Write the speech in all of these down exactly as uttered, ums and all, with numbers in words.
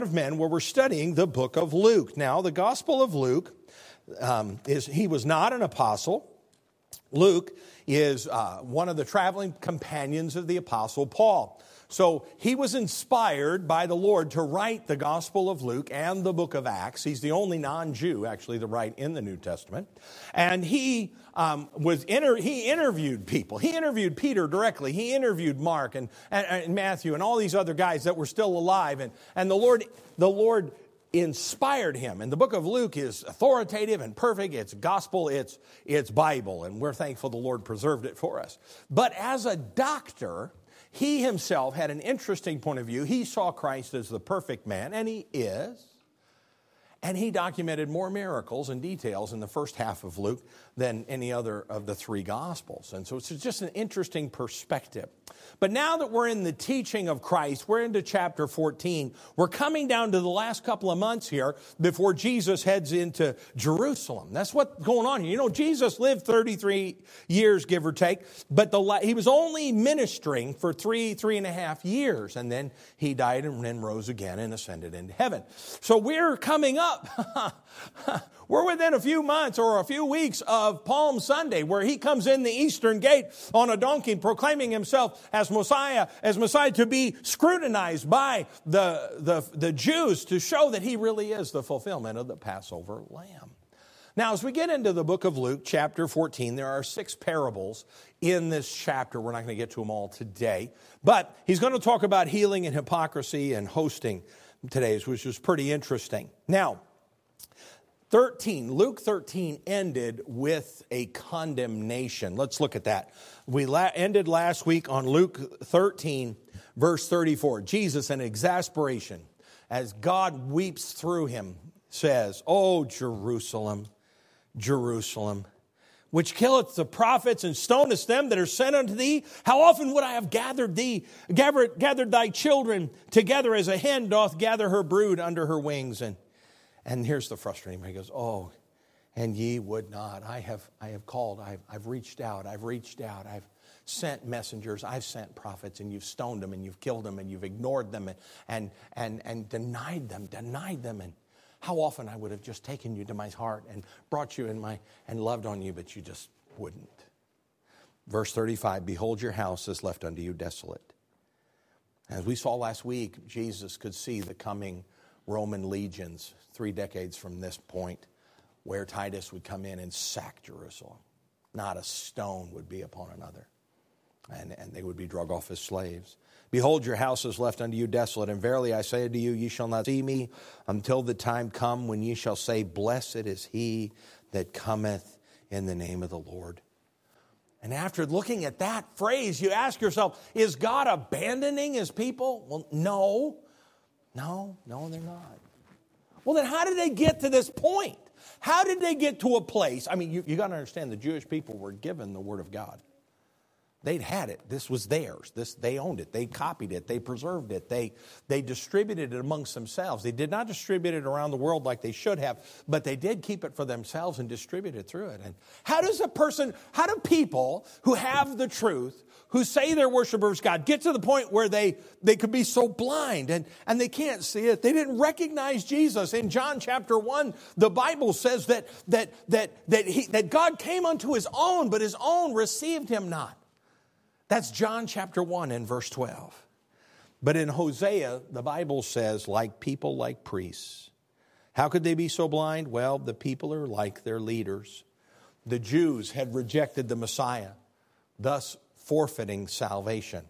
of men where we're studying the book of Luke. Now, the Gospel of Luke, um, is he was not an apostle. Luke is uh, one of the traveling companions of the Apostle Paul. So he was inspired by the Lord to write the Gospel of Luke and the book of Acts. He's the only non-Jew, actually, to write in the New Testament. And he um, was inter- he interviewed people. He interviewed Peter directly. He interviewed Mark and, and, and Matthew and all these other guys that were still alive. And, and the Lord, the Lord inspired him. And the book of Luke is authoritative and perfect. It's gospel. It's, it's Bible. And we're thankful the Lord preserved it for us. But as a doctor, he himself had an interesting point of view. He saw Christ as the perfect man, and he is. And he documented more miracles and details in the first half of Luke than any other of the three Gospels. And so it's just an interesting perspective. But now that we're in the teaching of Christ, we're into chapter fourteen. We're coming down to the last couple of months here before Jesus heads into Jerusalem. That's what's going on here. You know, Jesus lived thirty-three years, give or take, but the he was only ministering for three, three and a half years. And then he died and then rose again and ascended into heaven. So we're coming up. We're within a few months or a few weeks of Palm Sunday, where he comes in the eastern gate on a donkey, proclaiming himself as Messiah, as Messiah to be scrutinized by the, the, the Jews to show that he really is the fulfillment of the Passover lamb. Now, as we get into the book of Luke, chapter fourteen, there are six parables in this chapter. We're not going to get to them all today, but he's going to talk about healing and hypocrisy and hosting today, which is pretty interesting. Now, thirteen, Luke thirteen ended with a condemnation. Let's look at that. We la- ended last week on Luke thirteen, verse thirty-four. Jesus, in exasperation, as God weeps through him, says, "O Jerusalem, Jerusalem, which killeth the prophets and stonest them that are sent unto thee, how often would I have gathered thee, gathered, gathered thy children together as a hen doth gather her brood under her wings." And and here's the frustrating part. He goes, "Oh, and ye would not. I have I have called, I've, I've reached out, I've reached out, I've sent messengers, I've sent prophets, and you've stoned them, and you've killed them, and you've ignored them, and and and, and denied them, denied them, and how often I would have just taken you to my heart and brought you in my, and loved on you, but you just wouldn't." Verse thirty-five, "Behold, your house is left unto you desolate." As we saw last week, Jesus could see the coming Roman legions three decades from this point, where Titus would come in and sack Jerusalem. Not a stone would be upon another. And, and they would be drug off as slaves. "Behold, your house is left unto you desolate. And verily I say unto you, ye shall not see me until the time come when ye shall say, Blessed is he that cometh in the name of the Lord." And after looking at that phrase, you ask yourself, is God abandoning his people? Well, no. No, no, they're not. Well, then how did they get to this point? How did they get to a place? I mean, you, you got to understand, the Jewish people were given the Word of God. They'd had it. This was theirs. This, they owned it. They copied it. They preserved it. They, they distributed it amongst themselves. They did not distribute it around the world like they should have, but they did keep it for themselves and distribute it through it. And how does a person, how do people who have the truth, who say they're worshipers of God, get to the point where they, they could be so blind and, and they can't see it? They didn't recognize Jesus. In John chapter one, the Bible says that, that, that, that, he, that God came unto his own, but his own received him not. That's John chapter one and verse twelve. But in Hosea, the Bible says, like people, like priests. How could they be so blind? Well, the people are like their leaders. The Jews had rejected the Messiah, thus forfeiting salvation.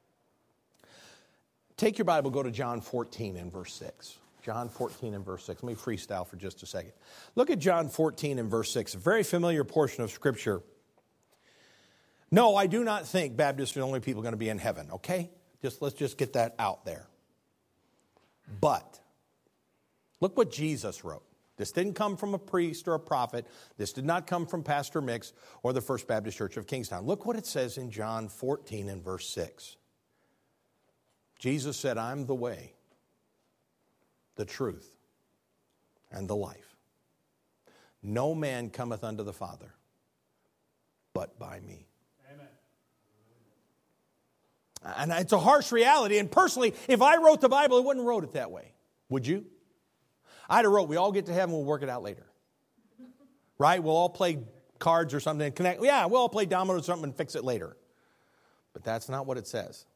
Take your Bible, go to John fourteen and verse six. John fourteen and verse six. Let me freestyle for just a second. Look at John fourteen and verse six, a very familiar portion of Scripture. No, I do not think Baptists are the only people going to be in heaven, okay? Just let's just get that out there. But look what Jesus wrote. This didn't come from a priest or a prophet. This did not come from Pastor Mix or the First Baptist Church of Kingstown. Look what it says in John fourteen and verse six. Jesus said, "I'm the way, the truth, and the life. No man cometh unto the Father but by me." And it's a harsh reality. And personally, if I wrote the Bible, I wouldn't have wrote it that way. Would you? I'd have wrote, we all get to heaven, we'll work it out later. Right? We'll all play cards or something and connect. Yeah, we'll all play dominoes or something and fix it later. But that's not what it says.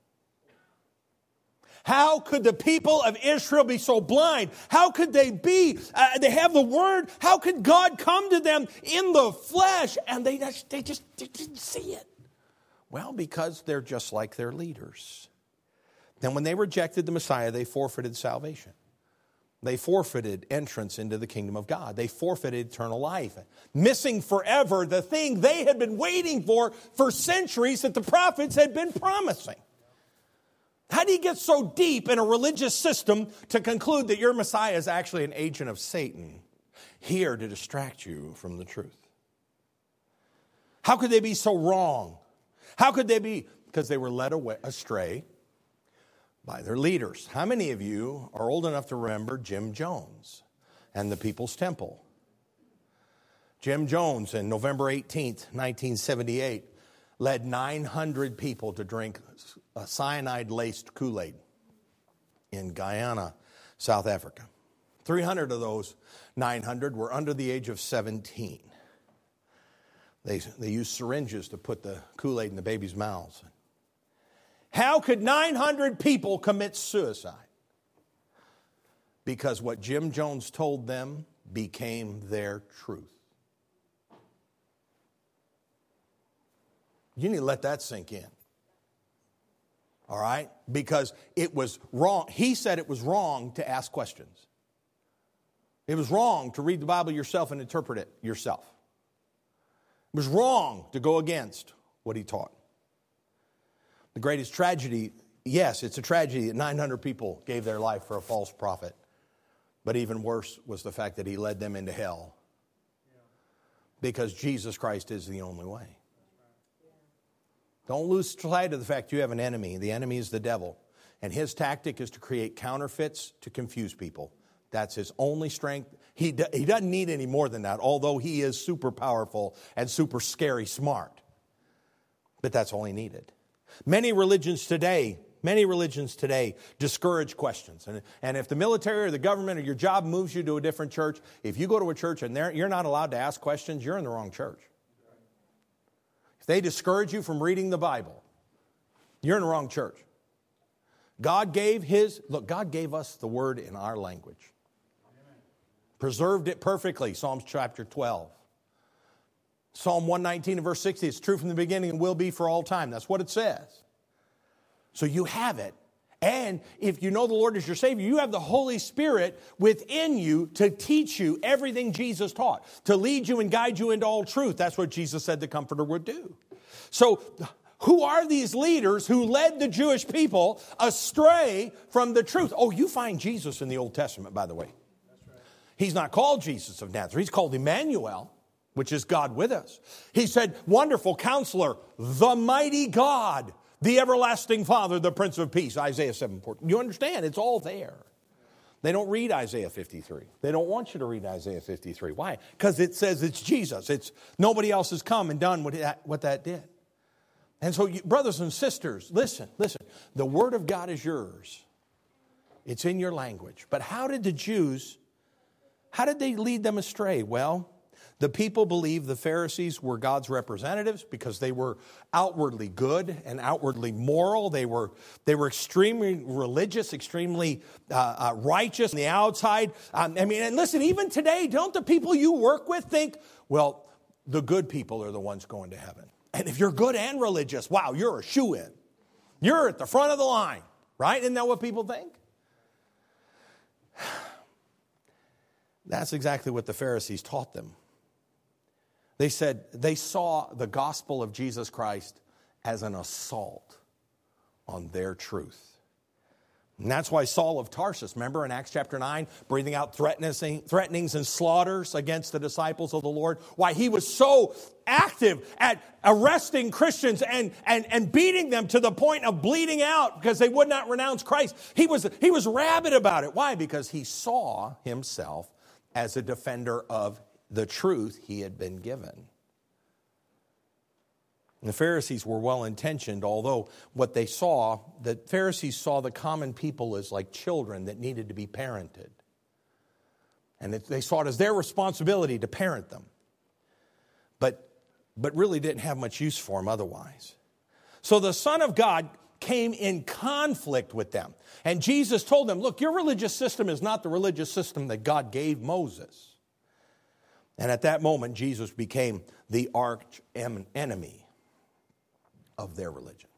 How could the people of Israel be so blind? How could they be? Uh, they have the word. How could God come to them in the flesh and they just, they just they didn't see it? Well, because they're just like their leaders. And when they rejected the Messiah, they forfeited salvation. They forfeited entrance into the kingdom of God. They forfeited eternal life, missing forever the thing they had been waiting for for centuries that the prophets had been promising. How do you get so deep in a religious system to conclude that your Messiah is actually an agent of Satan, here to distract you from the truth? How could they be so wrong? How could they be? Because they were led away, astray by their leaders. How many of you are old enough to remember Jim Jones and the People's Temple? Jim Jones, on November eighteenth, nineteen seventy-eight, led nine hundred people to drink a cyanide-laced Kool-Aid in Guyana, South Africa. three hundred of those nine hundred were under the age of seventeen. They, they used syringes to put the Kool-Aid in the babies' mouths. How could nine hundred people commit suicide? Because what Jim Jones told them became their truth. You need to let that sink in. All right? Because it was wrong. He said it was wrong to ask questions. It was wrong to read the Bible yourself and interpret it yourself. It was wrong to go against what he taught. The greatest tragedy, yes, it's a tragedy that nine hundred people gave their life for a false prophet. But even worse was the fact that he led them into hell. Because Jesus Christ is the only way. Don't lose sight of the fact you have an enemy. The enemy is the devil. And his tactic is to create counterfeits to confuse people. That's his only strength. He, do, he doesn't need any more than that, although he is super powerful and super scary smart. But that's all he needed. Many religions today, many religions today discourage questions. And, and if the military or the government or your job moves you to a different church, if you go to a church and you're not allowed to ask questions, you're in the wrong church. If they discourage you from reading the Bible, you're in the wrong church. God gave his, look, God gave us the word in our language. Preserved it perfectly, Psalms chapter twelve. Psalm one nineteen and verse sixty, it's true from the beginning and will be for all time. That's what it says. So you have it. And if you know the Lord as your Savior, you have the Holy Spirit within you to teach you everything Jesus taught, to lead you and guide you into all truth. That's what Jesus said the Comforter would do. So who are these leaders who led the Jewish people astray from the truth? Oh, you find Jesus in the Old Testament, by the way. He's not called Jesus of Nazareth. He's called Emmanuel, which is God with us. He said, Wonderful Counselor, the mighty God, the everlasting Father, the Prince of Peace, Isaiah seven fourteen. You understand? It's all there. They don't read Isaiah fifty-three. They don't want you to read Isaiah fifty-three. Why? Because it says it's Jesus. It's nobody else has come and done what that, what that did. And so, you, brothers and sisters, listen, listen. The Word of God is yours. It's in your language. But how did the Jews, how did they lead them astray? Well, the people believed the Pharisees were God's representatives because they were outwardly good and outwardly moral. They were, they were extremely religious, extremely uh, uh, righteous on the outside. Um, I mean, and listen, even today, don't the people you work with think, well, the good people are the ones going to heaven. And if you're good and religious, wow, you're a shoo-in. You're at the front of the line, right? Isn't that what people think? That's exactly what the Pharisees taught them. They said they saw the gospel of Jesus Christ as an assault on their truth. And that's why Saul of Tarsus, remember in Acts chapter nine, breathing out threatenings and slaughters against the disciples of the Lord, why he was so active at arresting Christians and, and, and beating them to the point of bleeding out because they would not renounce Christ. He was, he was rabid about it. Why? Because he saw himself as a defender of the truth he had been given. And the Pharisees were well-intentioned, although what they saw, the Pharisees saw the common people as like children that needed to be parented. And they saw it as their responsibility to parent them. But, but really didn't have much use for them otherwise. So the Son of God came in conflict with them. And Jesus told them, look, your religious system is not the religious system that God gave Moses. And at that moment, Jesus became the arch enemy of their religion.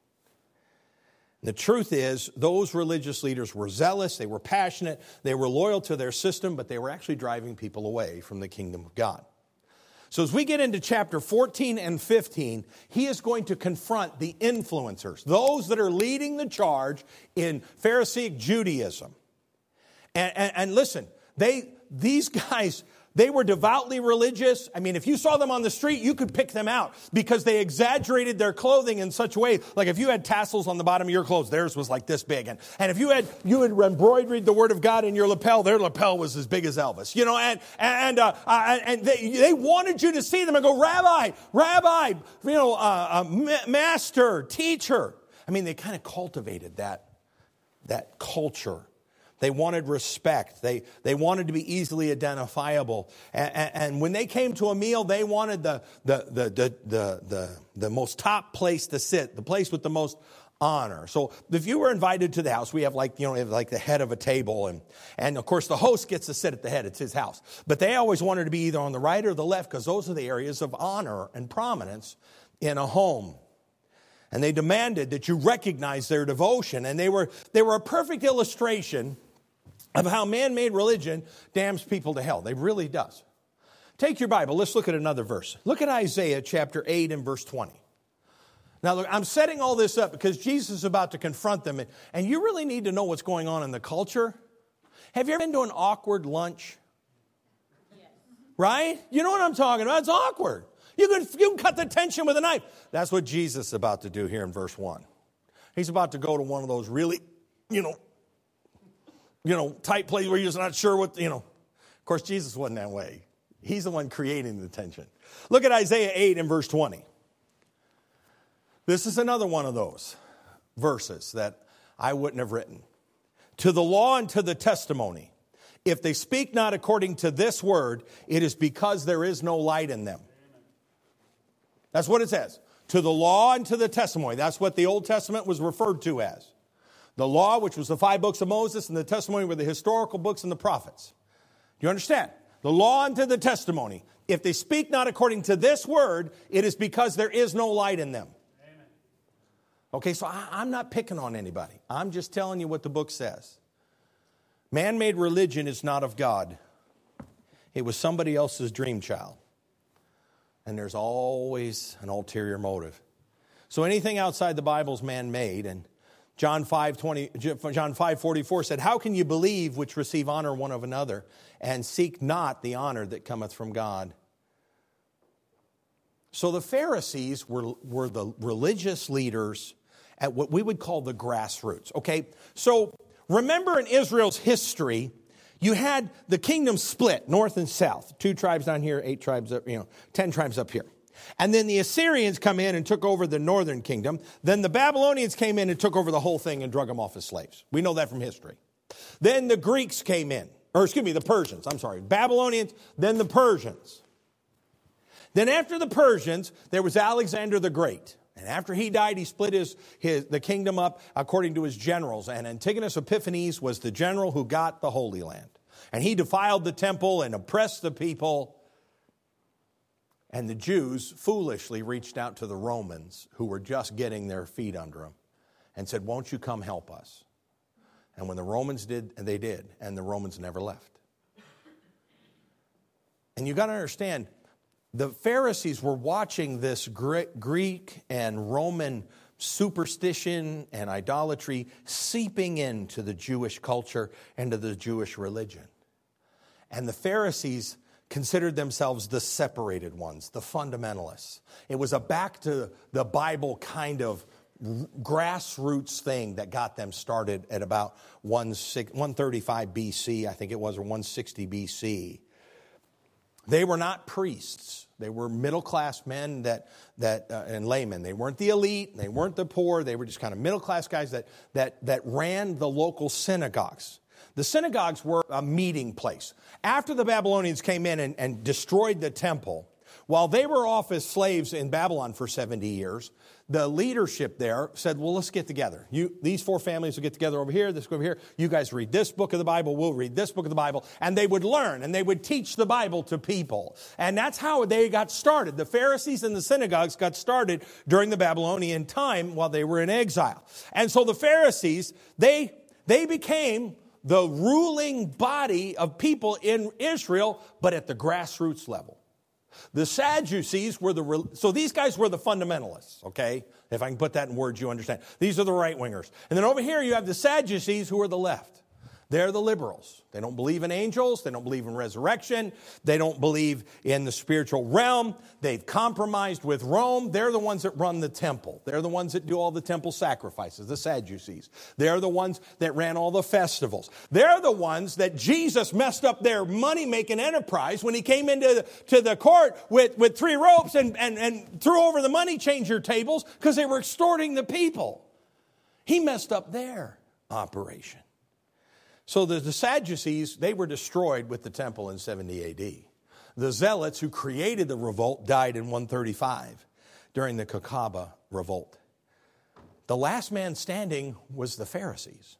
The truth is, those religious leaders were zealous, they were passionate, they were loyal to their system, but they were actually driving people away from the kingdom of God. So as we get into chapter fourteen and fifteen, he is going to confront the influencers, those that are leading the charge in Pharisaic Judaism. And, and, and listen, they these guys, they were devoutly religious. I mean, if you saw them on the street, you could pick them out because they exaggerated their clothing in such a way. Like if you had tassels on the bottom of your clothes, theirs was like this big. And, and if you had you had embroidered the word of God in your lapel, their lapel was as big as Elvis. You know, and and uh, uh, and they, they wanted you to see them and go, Rabbi, Rabbi, you know, uh, uh, master, teacher. I mean, they kind of cultivated that that culture. They wanted respect. They, they wanted to be easily identifiable. And, and, and when they came to a meal, they wanted the, the, the, the, the, the, the most top place to sit, the place with the most honor. So if you were invited to the house, we have like, you know, we have like the head of a table. And, and of course, the host gets to sit at the head. It's his house. But they always wanted to be either on the right or the left because those are the areas of honor and prominence in a home. And they demanded that you recognize their devotion. And they were, they were a perfect illustration of how man-made religion damns people to hell. It really does. Take your Bible. Let's look at another verse. Look at Isaiah chapter eight and verse twenty. Now, look, I'm setting all this up because Jesus is about to confront them. And you really need to know what's going on in the culture. Have you ever been to an awkward lunch? Yes. Right? You know what I'm talking about. It's awkward. You can, you can cut the tension with a knife. That's what Jesus is about to do here in verse one. He's about to go to one of those really, you know, you know, tight place where you're just not sure what, you know. Of course, Jesus wasn't that way. He's the one creating the tension. Look at Isaiah eight and verse twenty. This is another one of those verses that I wouldn't have written. To the law and to the testimony, if they speak not according to this word, it is because there is no light in them. That's what it says. To the law and to the testimony. That's what the Old Testament was referred to as. The law, which was the five books of Moses, and the testimony were the historical books and the prophets. Do you understand? The law unto the testimony. If they speak not according to this word, it is because there is no light in them. Amen. Okay, so I, I'm not picking on anybody. I'm just telling you what the book says. Man-made religion is not of God. It was somebody else's dream child. And there's always an ulterior motive. So anything outside the Bible is man-made, and John five twenty, John five forty-four said, how can you believe which receive honor one of another and seek not the honor that cometh from God? So the Pharisees were, were the religious leaders at what we would call the grassroots. Okay, so remember in Israel's history, you had the kingdom split north and south. Two tribes down here, eight tribes up, you know, ten tribes up here. And then the Assyrians come in and took over the northern kingdom. Then the Babylonians came in and took over the whole thing and drug them off as slaves. We know that from history. Then the Greeks came in, or excuse me, the Persians. I'm sorry, Babylonians, then the Persians. Then after the Persians, there was Alexander the Great. And after he died, he split his, his the kingdom up according to his generals. And Antigonus Epiphanes was the general who got the Holy Land. And he defiled the temple and oppressed the people. And the Jews foolishly reached out to the Romans, who were just getting their feet under them, and said, won't you come help us? And when the Romans did, and they did, and the Romans never left. And you got to understand, the Pharisees were watching this Greek and Roman superstition and idolatry seeping into the Jewish culture and to the Jewish religion. And the Pharisees considered themselves the separated ones, the fundamentalists. It was a back to the Bible kind of grassroots thing that got them started at about one thirty-five B C, I think it was, or one sixty B C. They were not priests. They were middle-class men that that uh, and laymen. They weren't the elite. They weren't the poor. They were just kind of middle-class guys that that that ran the local synagogues. The synagogues were a meeting place. After the Babylonians came in and, and destroyed the temple, while they were off as slaves in Babylon for seventy years, the leadership there said, well, let's get together. You, these four families will get together over here, this over here. You guys read this book of the Bible, we'll read this book of the Bible. And they would learn and they would teach the Bible to people. And that's how they got started. The Pharisees and the synagogues got started during the Babylonian time while they were in exile. And so the Pharisees, they, they became the ruling body of people in Israel, but at the grassroots level. The Sadducees were the, so these guys were the fundamentalists, okay? If I can put that in words you understand. These are the right-wingers. And then over here you have the Sadducees who are the left. They're the liberals. They don't believe in angels. They don't believe in resurrection. They don't believe in the spiritual realm. They've compromised with Rome. They're the ones that run the temple. They're the ones that do all the temple sacrifices, the Sadducees. They're the ones that ran all the festivals. They're the ones that Jesus messed up their money-making enterprise when he came into the, to the court with, with three ropes and, and, and threw over the money changer tables because they were extorting the people. He messed up their operation. So the, the Sadducees, they were destroyed with the temple in seventy A D. The Zealots who created the revolt died in one thirty-five during the Cocaba revolt. The last man standing was the Pharisees.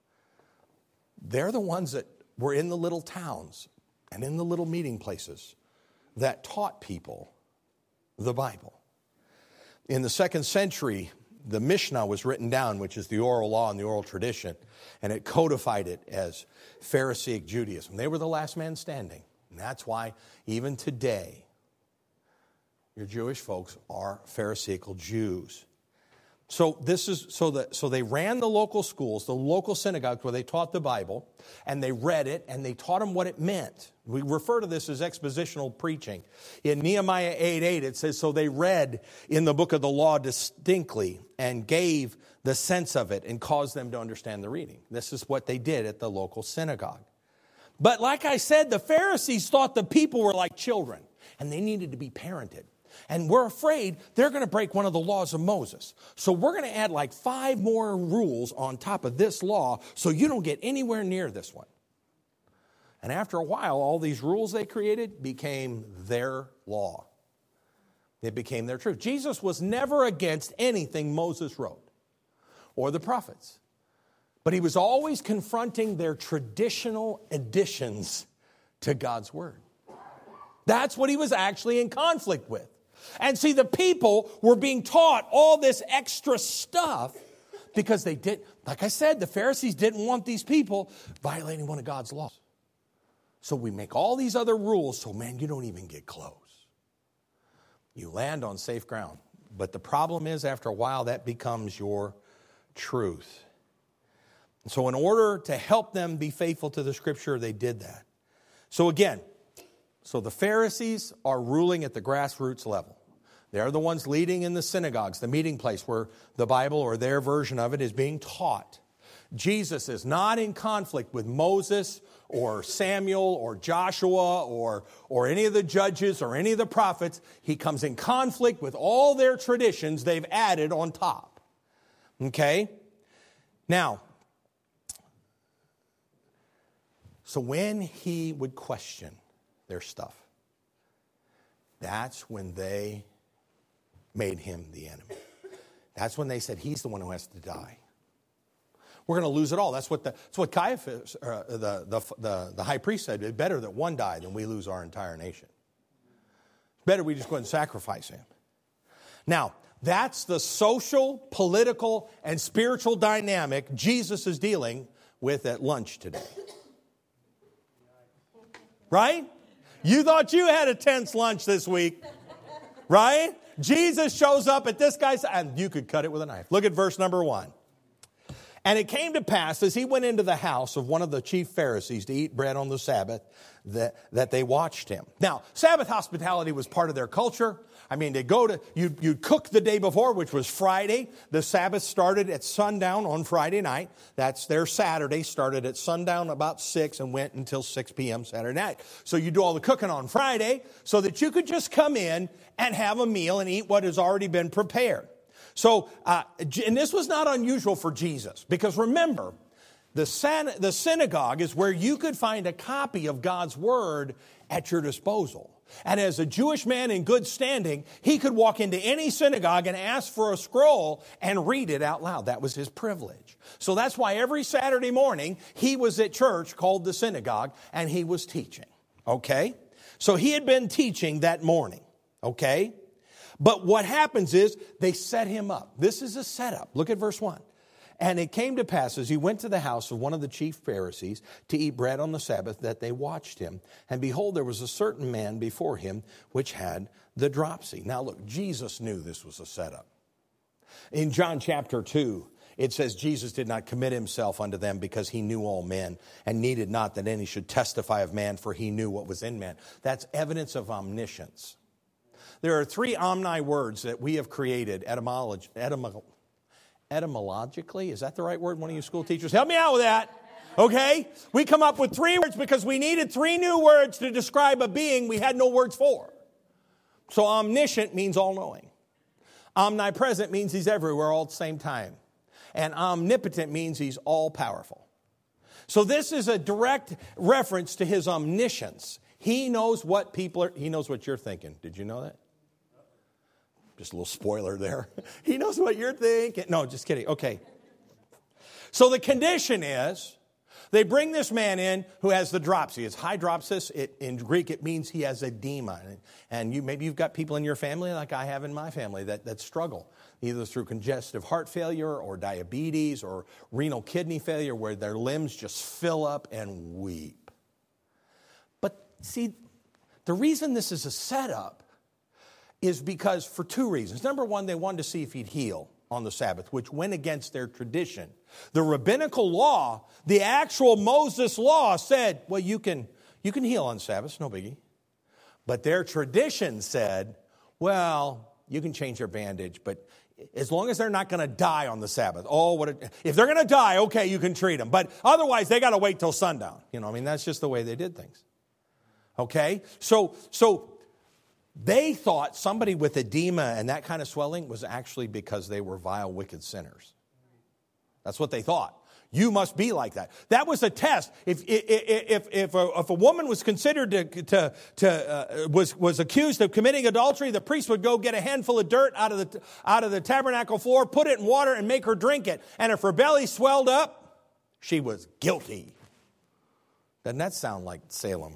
They're the ones that were in the little towns and in the little meeting places that taught people the Bible. In the second century, the Mishnah was written down, which is the oral law and the oral tradition, and it codified it as Pharisaic Judaism. They were the last man standing. And that's why even today, your Jewish folks are Pharisaical Jews. So this is so that so they ran the local schools, the local synagogues where they taught the Bible, and they read it, and they taught them what it meant. We refer to this as expositional preaching. In Nehemiah eight eight, it says, so they read in the book of the law distinctly and gave the sense of it and caused them to understand the reading. This is what they did at the local synagogue. But like I said, the Pharisees thought the people were like children, and they needed to be parented. And we're afraid they're going to break one of the laws of Moses. So we're going to add like five more rules on top of this law so you don't get anywhere near this one. And after a while, all these rules they created became their law. It became their truth. Jesus was never against anything Moses wrote or the prophets. But he was always confronting their traditional additions to God's word. That's what he was actually in conflict with. And see, the people were being taught all this extra stuff because they did, like I said, the Pharisees didn't want these people violating one of God's laws. So we make all these other rules so, man, you don't even get close. You land on safe ground. But the problem is, after a while, that becomes your truth. So in order to help them be faithful to the Scripture, they did that. So again, So the Pharisees are ruling at the grassroots level. They're the ones leading in the synagogues, the meeting place where the Bible or their version of it is being taught. Jesus is not in conflict with Moses or Samuel or Joshua or, or any of the judges or any of the prophets. He comes in conflict with all their traditions they've added on top. Okay? Now, so when he would question their stuff, that's when they made him the enemy. That's when they said he's the one who has to die. We're going to lose it all. That's what the that's what Caiaphas, uh, the, the the the high priest said. It's better that one die than we lose our entire nation. It's better we just go ahead and sacrifice him. Now, that's the social, political, and spiritual dynamic Jesus is dealing with at lunch today. Right? You thought you had a tense lunch this week, right? Jesus shows up at this guy's, and you could cut it with a knife. Look at verse number one. And it came to pass, as he went into the house of one of the chief Pharisees to eat bread on the Sabbath, that, that they watched him. Now, Sabbath hospitality was part of their culture. I mean, they go to, you, you'd cook the day before, which was Friday. The Sabbath started at sundown on Friday night. That's their Saturday, started at sundown about six and went until six p.m. Saturday night. So you do all the cooking on Friday so that you could just come in and have a meal and eat what has already been prepared. So, uh, and this was not unusual for Jesus, because remember, the, san- the synagogue is where you could find a copy of God's word at your disposal. And as a Jewish man in good standing, he could walk into any synagogue and ask for a scroll and read it out loud. That was his privilege. So that's why every Saturday morning he was at church called the synagogue and he was teaching. Okay? So he had been teaching that morning. Okay? But what happens is they set him up. This is a setup. Look at verse one. And it came to pass as he went to the house of one of the chief Pharisees to eat bread on the Sabbath that they watched him. And behold, there was a certain man before him which had the dropsy. Now look, Jesus knew this was a setup. In John chapter two, it says Jesus did not commit himself unto them because he knew all men and needed not that any should testify of man, for he knew what was in man. That's evidence of omniscience. There are three omni words that we have created etymology, etymolo, etymologically. Is that the right word? One of you school teachers, help me out with that. Okay? We come up with three words because we needed three new words to describe a being we had no words for. So omniscient means all-knowing. Omnipresent means he's everywhere all at the same time. And omnipotent means he's all-powerful. So this is a direct reference to his omniscience. He knows what people are, he knows what you're thinking. Did you know that? Just a little spoiler there. He knows what you're thinking. No, just kidding. Okay. So the condition is, they bring this man in who has the dropsy. It's hydropsis. It, in Greek, it means he has edema. And you maybe you've got people in your family, like I have in my family, that, that struggle, either through congestive heart failure or diabetes or renal kidney failure, where their limbs just fill up and weep. But see, the reason this is a setup is because for two reasons. Number one, they wanted to see if he'd heal on the Sabbath, which went against their tradition. The rabbinical law, the actual Moses law said, well, you can, you can heal on Sabbath, no biggie. But their tradition said, well, you can change your bandage, but as long as they're not going to die on the Sabbath. Oh, what a, if they're going to die, okay, you can treat them. But otherwise, they got to wait till sundown. You know, I mean, that's just the way they did things. Okay? So, so, they thought somebody with edema and that kind of swelling was actually because they were vile, wicked sinners. That's what they thought. You must be like that. That was a test. If if if if a, if a woman was considered to to, to uh, was was accused of committing adultery, the priest would go get a handful of dirt out of the out of the tabernacle floor, put it in water, and make her drink it. And if her belly swelled up, she was guilty. Doesn't that sound like Salem?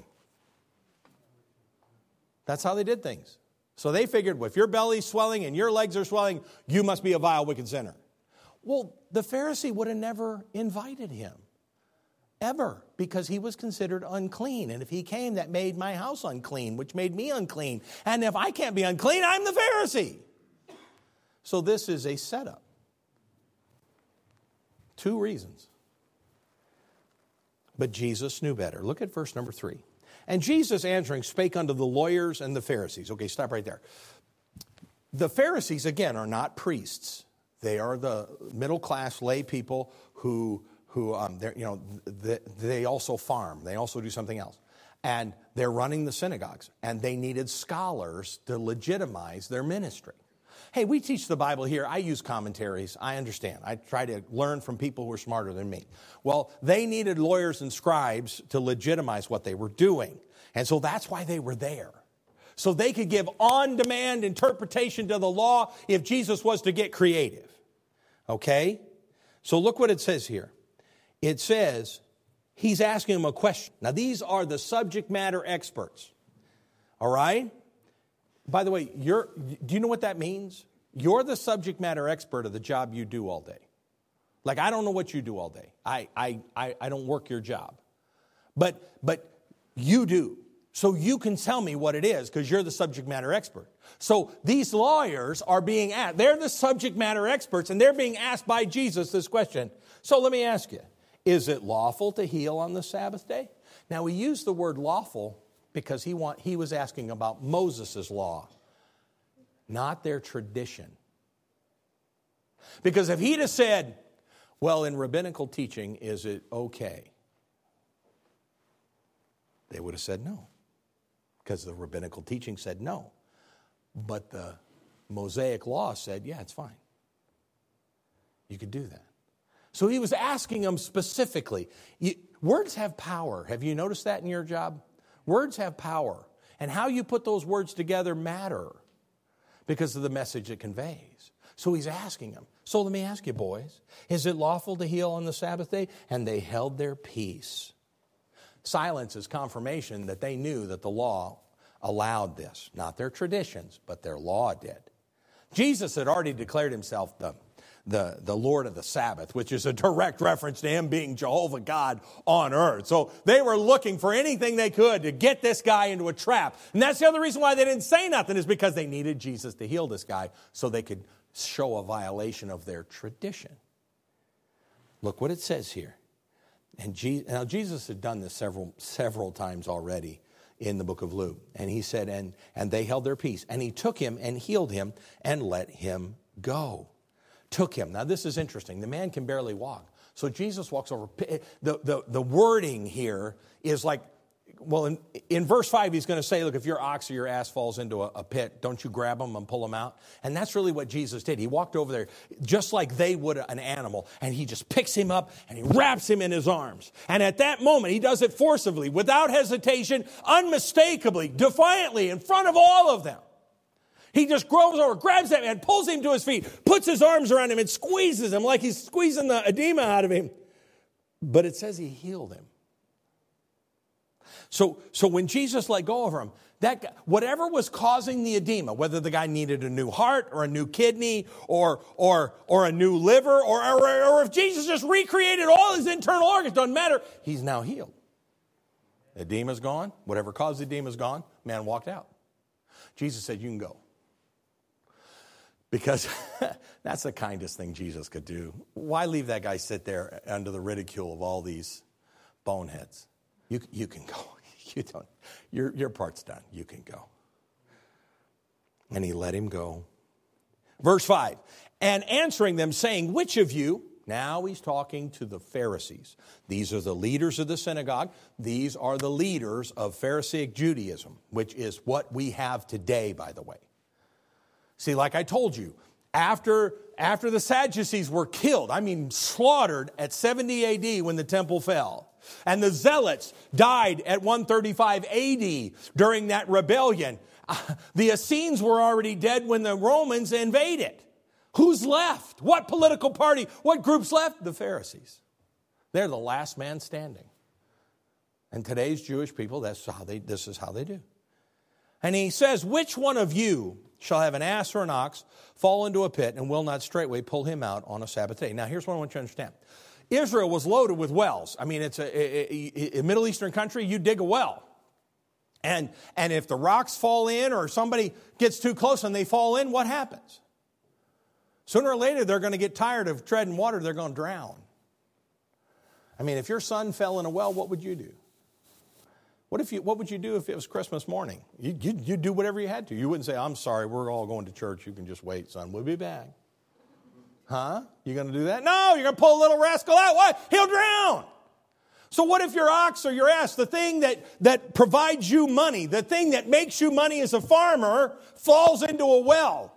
That's how they did things. So they figured, well, if your belly's swelling and your legs are swelling, you must be a vile, wicked sinner. Well, the Pharisee would have never invited him, ever, because he was considered unclean. And if he came, that made my house unclean, which made me unclean. And if I can't be unclean, I'm the Pharisee. So this is a setup. Two reasons. But Jesus knew better. Look at verse number three. And Jesus answering spake unto the lawyers and the Pharisees. Okay, stop right there. The Pharisees, again, are not priests. They are the middle-class lay people who, who um, you know, they, they also farm. They also do something else. And they're running the synagogues. And they needed scholars to legitimize their ministry. Hey, we teach the Bible here. I use commentaries. I understand. I try to learn from people who are smarter than me. Well, they needed lawyers and scribes to legitimize what they were doing. And so that's why they were there. So they could give on-demand interpretation to the law if Jesus was to get creative. Okay? So look what it says here. It says, he's asking them a question. Now, these are the subject matter experts. All right? By the way, you're, do you know what that means? You're the subject matter expert of the job you do all day. Like, I don't know what you do all day. I I I, I don't work your job. But but you do. So you can tell me what it is because you're the subject matter expert. So these lawyers are being asked. They're the subject matter experts, and they're being asked by Jesus this question. So let me ask you, is it lawful to heal on the Sabbath day? Now, we use the word lawful because he, want, he was asking about Moses' law, not their tradition. Because if he'd have said, well, in rabbinical teaching, is it okay? They would have said no, because the rabbinical teaching said no. But the Mosaic law said, yeah, it's fine. You could do that. So he was asking them specifically. You, words have power. Have you noticed that in your job? Words have power. And how you put those words together matter because of the message it conveys. So he's asking them. So let me ask you, boys, is it lawful to heal on the Sabbath day? And they held their peace. Silence is confirmation that they knew that the law allowed this. Not their traditions, but their law did. Jesus had already declared himself the, the, the Lord of the Sabbath, which is a direct reference to him being Jehovah God on earth. So they were looking for anything they could to get this guy into a trap. And that's the other reason why they didn't say nothing, is because they needed Jesus to heal this guy so they could show a violation of their tradition. Look what it says here. And Je- now Jesus had done this several several times already in the book of Luke. And he said, and, and they held their peace. And he took him and healed him and let him go. Took him. Now this is interesting. The man can barely walk. So Jesus walks over. The, the, the wording here is like, well, in, in verse five, he's going to say, look, if your ox or your ass falls into a, a pit, don't you grab them and pull them out? And that's really what Jesus did. He walked over there just like they would an animal, and he just picks him up and he wraps him in his arms. And at that moment, he does it forcibly, without hesitation, unmistakably, defiantly, in front of all of them. He just grows over, grabs that man, pulls him to his feet, puts his arms around him and squeezes him like he's squeezing the edema out of him. But it says he healed him. So, so when Jesus let go of him, that guy, whatever was causing the edema, whether the guy needed a new heart or a new kidney or or or a new liver, or, or, or if Jesus just recreated all his internal organs, doesn't matter, he's now healed. The edema's gone. Whatever caused the edema's gone. Man walked out. Jesus said, you can go. Because that's the kindest thing Jesus could do. Why leave that guy sit there under the ridicule of all these boneheads? You, you can go. You don't. Your, your part's done. You can go. And he let him go. Verse five. And answering them, saying, which of you, now he's talking to the Pharisees. These are the leaders of the synagogue. These are the leaders of Pharisaic Judaism, which is what we have today, by the way. See, like I told you, after, after the Sadducees were killed, I mean slaughtered at seventy A D when the temple fell, and the Zealots died at one thirty-five A D during that rebellion, the Essenes were already dead when the Romans invaded. Who's left? What political party? What group's left? The Pharisees. They're the last man standing. And today's Jewish people, that's how they, this is how they do. And he says, which one of you shall have an ass or an ox fall into a pit and will not straightway pull him out on a Sabbath day? Now, here's what I want you to understand. Israel was loaded with wells. I mean, it's a, a, a Middle Eastern country, you dig a well. And, and if the rocks fall in or somebody gets too close and they fall in, what happens? Sooner or later, they're going to get tired of treading water. They're going to drown. I mean, if your son fell in a well, what would you do? What if you? What would you do if it was Christmas morning? You'd, you'd, you'd do whatever you had to. You wouldn't say, I'm sorry, we're all going to church. You can just wait, son. We'll be back. Huh? You going to do that? No, you're going to pull a little rascal out. Why? He'll drown. So what if your ox or your ass, the thing that, that provides you money, the thing that makes you money as a farmer, falls into a well?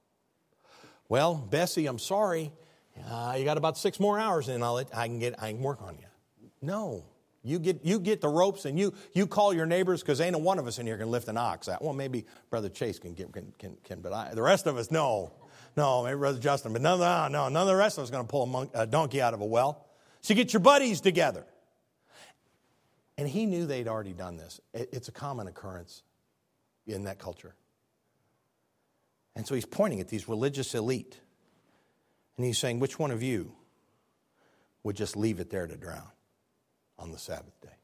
Well, Bessie, I'm sorry. Uh, you got about six more hours and I'll let, I can get I can work on you. No. You get you get the ropes and you you call your neighbors, because ain't a one of us in here can lift an ox out. Well, maybe Brother Chase can get can can, can but I, the rest of us, no. No, maybe Brother Justin, but none, no, no, none of the rest of us are going to pull a, monk, a donkey out of a well. So you get your buddies together. And he knew they'd already done this. It, it's a common occurrence in that culture. And so he's pointing at these religious elite. And he's saying, which one of you would just leave it there to drown on the Sabbath day?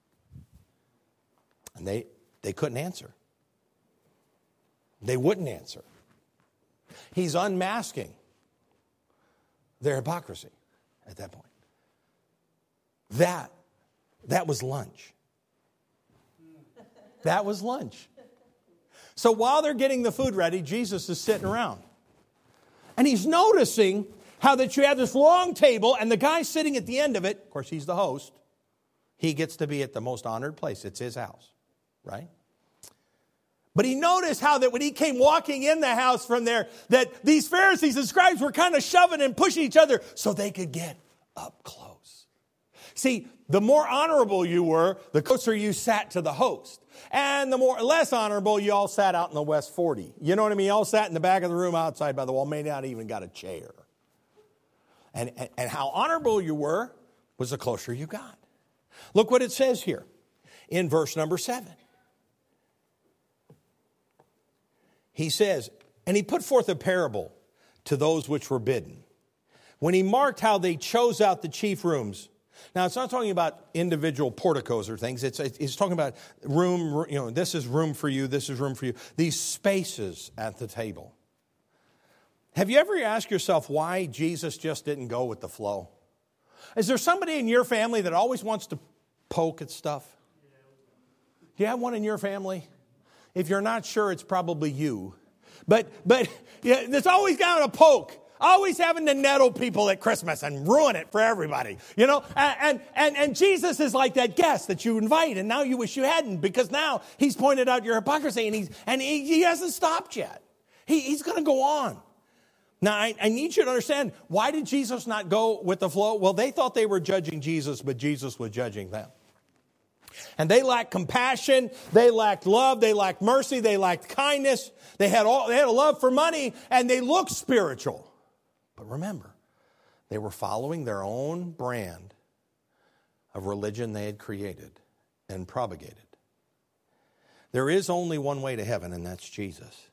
And they, they couldn't answer. They wouldn't answer. He's unmasking their hypocrisy at that point. That, that was lunch. That was lunch. So while they're getting the food ready, Jesus is sitting around. And he's noticing how that you have this long table and the guy sitting at the end of it, of course he's the host, he gets to be at the most honored place. It's his house, right? But he noticed how that when he came walking in the house from there, that these Pharisees and scribes were kind of shoving and pushing each other so they could get up close. See, the more honorable you were, the closer you sat to the host. And the more less honorable, you all sat out in the West forty. You know what I mean? You all sat in the back of the room outside by the wall, may not even got a chair. And, and, and how honorable you were was the closer you got. Look what it says here in verse number seven. He says, and he put forth a parable to those which were bidden, when he marked how they chose out the chief rooms. Now, it's not talking about individual porticos or things. It's, it's talking about room, you know, this is room for you, this is room for you. These spaces at the table. Have you ever asked yourself why Jesus just didn't go with the flow? Is there somebody in your family that always wants to poke at stuff? Do you have one in your family? If you're not sure, it's probably you. But, but yeah, there's always got to poke. Always having to nettle people at Christmas and ruin it for everybody, you know. And, and and Jesus is like that guest that you invite, and now you wish you hadn't, because now he's pointed out your hypocrisy, and he's and he, he hasn't stopped yet. He, he's going to go on. Now, I, I need you to understand, why did Jesus not go with the flow? Well, they thought they were judging Jesus, but Jesus was judging them. And they lacked compassion, they lacked love, they lacked mercy, they lacked kindness. They had all they had a love for money, and they looked spiritual. But remember, they were following their own brand of religion they had created and propagated. There is only one way to heaven, and that's Jesus.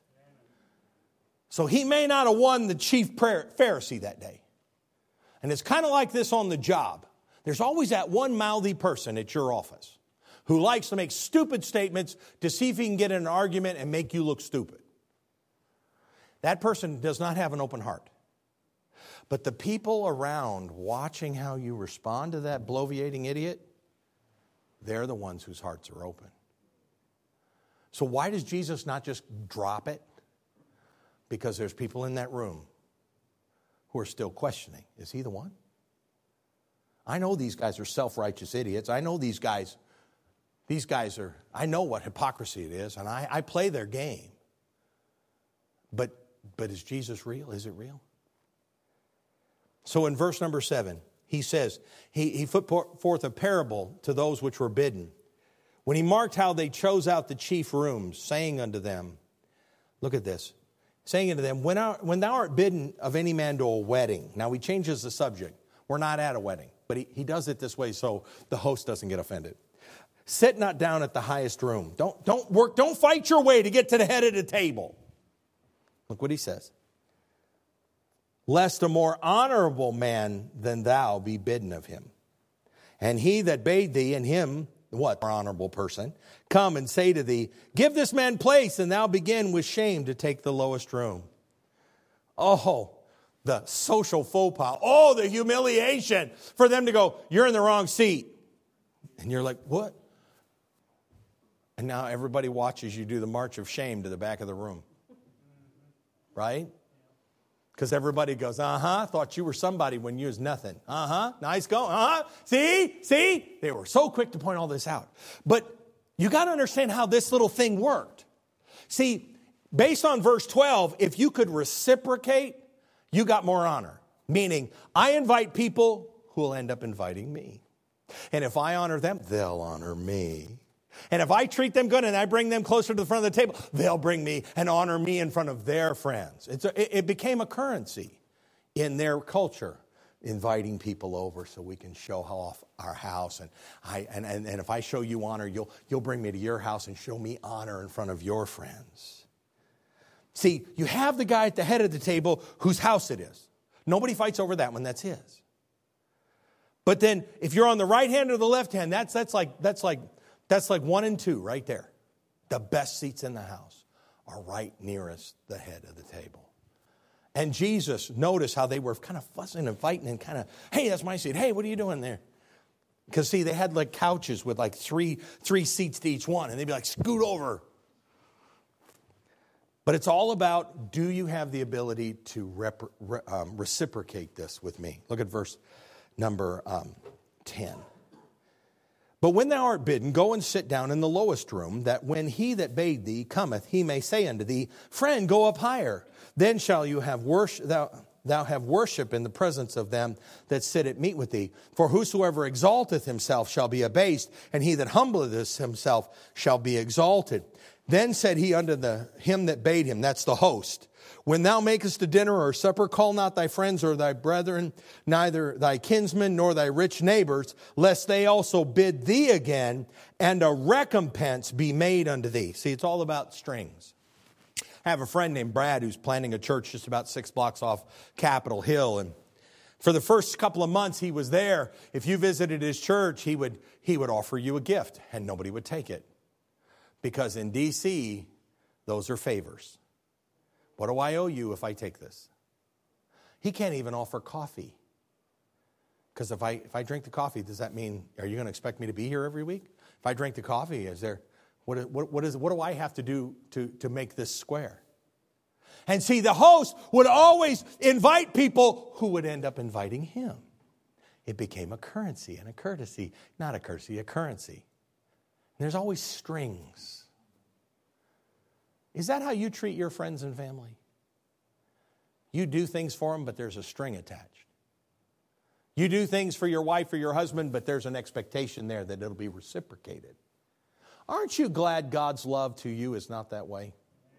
So he may not have won the chief Pharisee that day. And it's kind of like this on the job. There's always that one mouthy person at your office who likes to make stupid statements to see if he can get in an argument and make you look stupid. That person does not have an open heart. But the people around watching how you respond to that bloviating idiot, they're the ones whose hearts are open. So why does Jesus not just drop it? Because there's people in that room who are still questioning, is he the one? I know these guys are self-righteous idiots. I know these guys, these guys are, I know what hypocrisy it is, and I, I play their game. But, but is Jesus real? Is it real? So in verse number seven, he says, he, he put forth a parable to those which were bidden, when he marked how they chose out the chief rooms, saying unto them, look at this, saying unto them, when, our, when thou art bidden of any man to a wedding. Now he changes the subject. We're not at a wedding, but he, he does it this way so the host doesn't get offended. Sit not down at the highest room. Don't, don't work, don't fight your way to get to the head of the table. Look what he says. Lest a more honorable man than thou be bidden of him. And he that bade thee and him, what more honorable person, come and say to thee, give this man place, and thou begin with shame to take the lowest room. Oh, the social faux pas. Oh, the humiliation for them to go, you're in the wrong seat. And you're like, what? And now everybody watches you do the march of shame to the back of the room. Right? Because everybody goes, uh-huh, thought you were somebody when you was nothing. Uh-huh, nice going. Uh-huh, see, see? They were so quick to point all this out. But you got to understand how this little thing worked. See, based on verse twelve, if you could reciprocate, you got more honor. Meaning, I invite people who will end up inviting me. And if I honor them, they'll honor me. And if I treat them good and I bring them closer to the front of the table, they'll bring me and honor me in front of their friends. It's a, it became a currency in their culture, inviting people over so we can show off our house. And I and, and, and if I show you honor, you'll you'll bring me to your house and show me honor in front of your friends. See, you have the guy at the head of the table whose house it is. Nobody fights over that one, that's his. But then if you're on the right hand or the left hand, that's that's like that's like That's like one and two right there. The best seats in the house are right nearest the head of the table. And Jesus, notice how they were kind of fussing and fighting and kind of, hey, that's my seat. Hey, what are you doing there? Because, see, they had like couches with like three, three seats to each one. And they'd be like, scoot over. But it's all about, do you have the ability to rep, re, um, reciprocate this with me? Look at verse number um, ten. But when thou art bidden, go and sit down in the lowest room, that when he that bade thee cometh, he may say unto thee, Friend, go up higher. Then shall you have worship, thou, thou have worship in the presence of them that sit at meat with thee. For whosoever exalteth himself shall be abased, and he that humbleth himself shall be exalted. Then said he unto the him that bade him, that's the host, When thou makest a dinner or supper, call not thy friends or thy brethren, neither thy kinsmen nor thy rich neighbors, lest they also bid thee again, and a recompense be made unto thee. See, it's all about strings. I have a friend named Brad who's planting a church just about six blocks off Capitol Hill, and for the first couple of months he was there, if you visited his church, he would he would offer you a gift, and nobody would take it. Because in D C, those are favors. What do I owe you if I take this? He can't even offer coffee. Because if I if I drink the coffee, does that mean, are you going to expect me to be here every week? If I drink the coffee, is there, what, what, what, is, what do I have to do to, to make this square? And see, the host would always invite people who would end up inviting him. It became a currency and a courtesy. Not a courtesy, a currency. There's always strings. Is that how you treat your friends and family? You do things for them, but there's a string attached. You do things for your wife or your husband, but there's an expectation there that it'll be reciprocated. Aren't you glad God's love to you is not that way?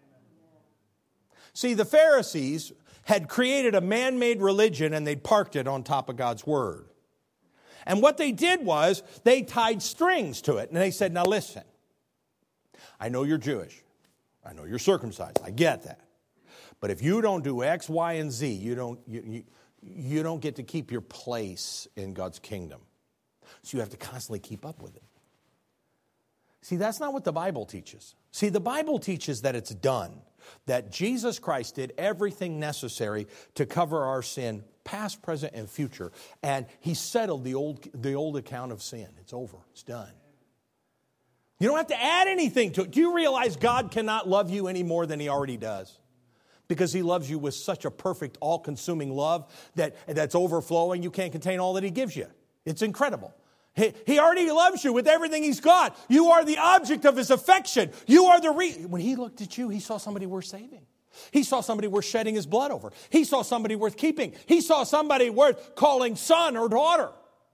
See, the Pharisees had created a man-made religion and they'd parked it on top of God's word. And what they did was they tied strings to it. And they said, now listen, I know you're Jewish. I know you're circumcised. I get that. But if you don't do X, Y, and Z, you don't, you, you, you don't get to keep your place in God's kingdom. So you have to constantly keep up with it. See, that's not what the Bible teaches. See, the Bible teaches that it's done. That Jesus Christ did everything necessary to cover our sin, past, present, and future. And he settled the old, the old account of sin. It's over. It's done. You don't have to add anything to it. Do you realize God cannot love you any more than he already does? Because he loves you with such a perfect, all-consuming love that, that's overflowing. You can't contain all that he gives you. It's incredible. He, he already loves you with everything he's got. You are the object of his affection. You are the re- When he looked at you, he saw somebody worth saving. He saw somebody worth shedding his blood over. He saw somebody worth keeping. He saw somebody worth calling son or daughter.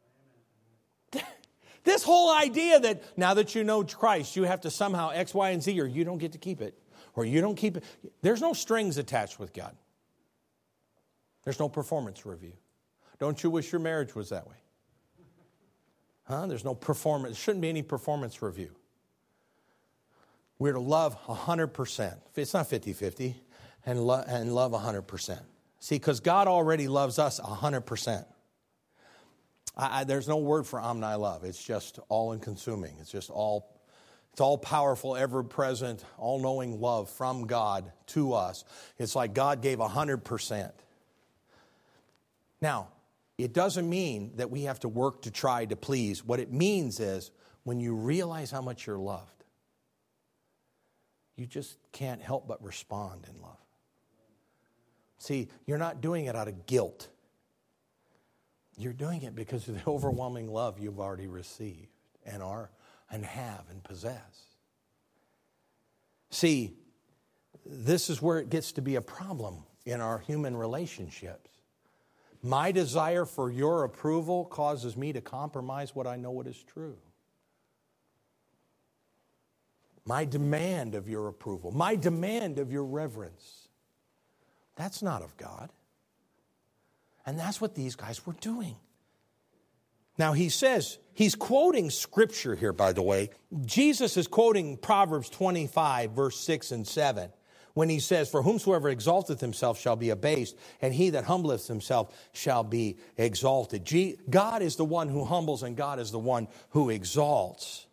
This whole idea that now that you know Christ, you have to somehow X, Y, and Z, or you don't get to keep it, or you don't keep it. There's no strings attached with God. There's no performance review. Don't you wish your marriage was that way? Huh? There's no performance. There shouldn't be any performance review. We're to love one hundred percent. It's not fifty-fifty, and, lo- and love one hundred percent. See, because God already loves us one hundred percent. I, I, there's no word for omni love. It's just all-consuming. It's just all, it's all-powerful, ever-present, all-knowing love from God to us. It's like God gave one hundred percent. Now, it doesn't mean that we have to work to try to please. What it means is when you realize how much you're loved, you just can't help but respond in love. See, you're not doing it out of guilt. You're doing it because of the overwhelming love you've already received and are and have and possess. See, this is where it gets to be a problem in our human relationships. My desire for your approval causes me to compromise what I know what is true. My demand of your approval, my demand of your reverence, that's not of God. And that's what these guys were doing. Now he says, he's quoting scripture here, by the way. Jesus is quoting Proverbs twenty-five, verse six and seven. When he says, for whomsoever exalteth himself shall be abased, and he that humbleth himself shall be exalted. God is the one who humbles, and God is the one who exalts.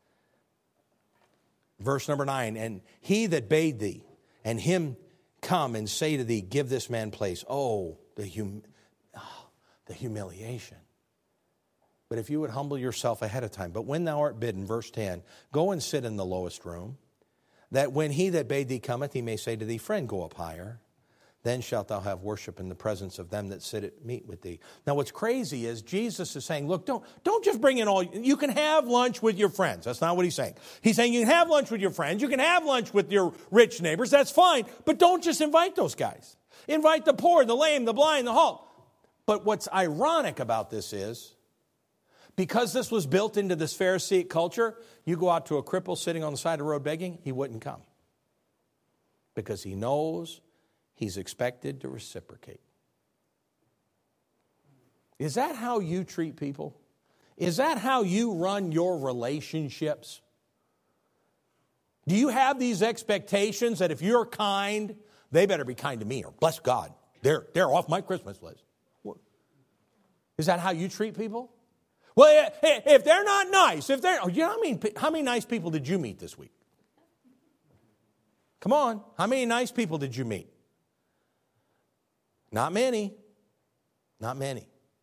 Verse number nine, and he that bade thee, and him come and say to thee, give this man place. Oh, the hum- oh, the humiliation. But if you would humble yourself ahead of time. But when thou art bidden, verse ten, go and sit in the lowest room, that when he that bade thee cometh, he may say to thee, friend, go up higher. Then shalt thou have worship in the presence of them that sit at meat with thee. Now what's crazy is Jesus is saying, look, don't, don't just bring in all, you can have lunch with your friends. That's not what he's saying. He's saying you can have lunch with your friends, you can have lunch with your rich neighbors, that's fine. But don't just invite those guys. Invite the poor, the lame, the blind, the halt. But what's ironic about this is, because this was built into this Pharisaic culture, you go out to a cripple sitting on the side of the road begging, he wouldn't come. Because he knows he's expected to reciprocate. Is that how you treat people? Is that how you run your relationships? Do you have these expectations that if you're kind, they better be kind to me, or bless God, they're, they're off my Christmas list? Is that how you treat people? Well, if they're not nice, if they're, you know, how many, how many nice people did you meet this week? Come on, how many nice people did you meet? Not many. Not many.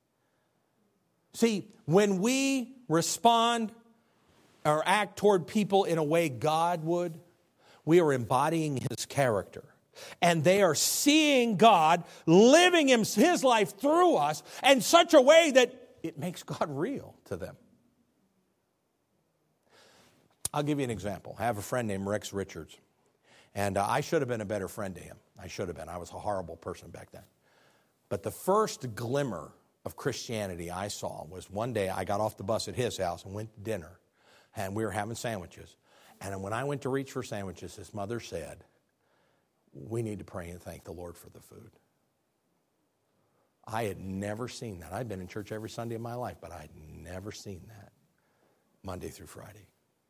See, when we respond or act toward people in a way God would, we are embodying His character. And they are seeing God living His life through us in such a way that it makes God real to them. I'll give you an example. I have a friend named Rex Richards. And uh, I should have been a better friend to him. I should have been. I was a horrible person back then. But the first glimmer of Christianity I saw was one day I got off the bus at his house and went to dinner. And we were having sandwiches. And when I went to reach for sandwiches, his mother said, we need to pray and thank the Lord for the food. I had never seen that. I'd been in church every Sunday of my life, but I had never seen that Monday through Friday.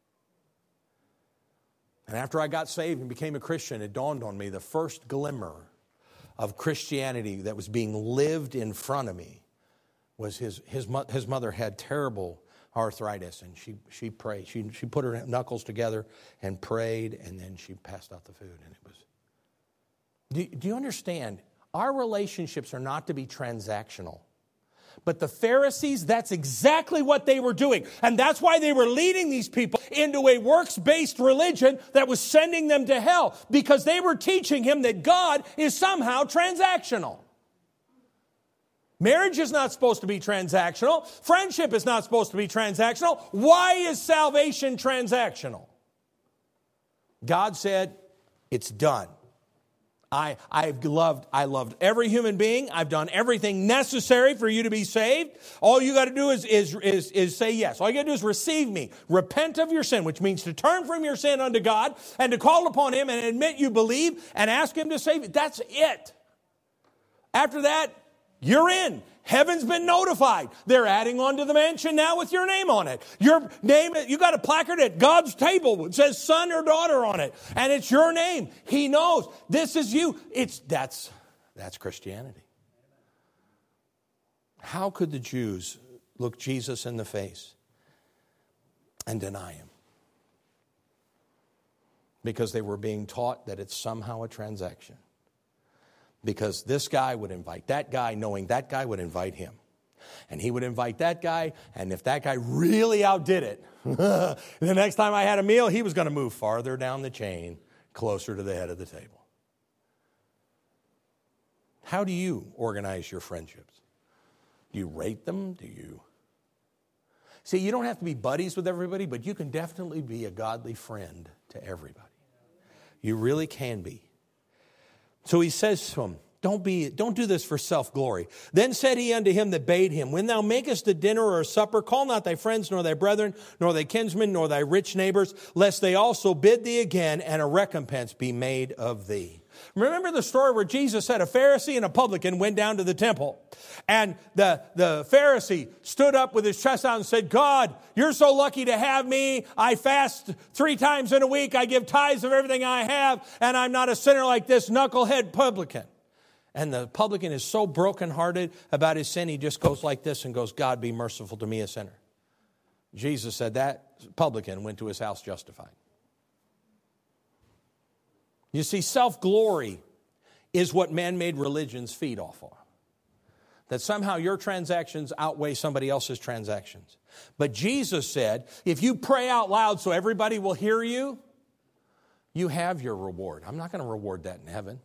And after I got saved and became a Christian, it dawned on me the first glimmer of Christianity that was being lived in front of me was his his, his mother had terrible arthritis, and she she prayed. She she put her knuckles together and prayed, and then she passed out the food. And it was. Do, do you understand? Our relationships are not to be transactional. But the Pharisees, that's exactly what they were doing. And that's why they were leading these people into a works-based religion that was sending them to hell. Because they were teaching him that God is somehow transactional. Marriage is not supposed to be transactional. Friendship is not supposed to be transactional. Why is salvation transactional? God said, it's done. I, I've loved, I loved every human being. I've done everything necessary for you to be saved. All you got to do is, is, is, is say yes. All you got to do is receive me. Repent of your sin, which means to turn from your sin unto God and to call upon Him and admit you believe and ask Him to save you. That's it. After that, you're in. Heaven's been notified. They're adding on to the mansion now with your name on it. Your name, you got a placard at God's table that says son or daughter on it. And it's your name. He knows. This is you. It's, that's, that's Christianity. How could the Jews look Jesus in the face and deny Him? Because they were being taught that it's somehow a transaction. Because this guy would invite that guy, knowing that guy would invite him. And he would invite that guy, and if that guy really outdid it, the next time I had a meal, he was going to move farther down the chain, closer to the head of the table. How do you organize your friendships? Do you rate them? Do you? See, you don't have to be buddies with everybody, but you can definitely be a godly friend to everybody. You really can be. So he says to him, don't be, don't do this for self-glory. Then said he unto him that bade him, when thou makest a dinner or a supper, call not thy friends, nor thy brethren, nor thy kinsmen, nor thy rich neighbors, lest they also bid thee again, and a recompense be made of thee. Remember the story where Jesus said a Pharisee and a publican went down to the temple. And the, the Pharisee stood up with his chest out and said, God, you're so lucky to have me. I fast three times in a week. I give tithes of everything I have. And I'm not a sinner like this knucklehead publican. And the publican is so brokenhearted about his sin, he just goes like this and goes, God, be merciful to me, a sinner. Jesus said that publican went to his house justified. You see, self-glory is what man-made religions feed off of. that somehow your transactions outweigh somebody else's transactions. But Jesus said, if you pray out loud so everybody will hear you, you have your reward. I'm not going to reward that in heaven.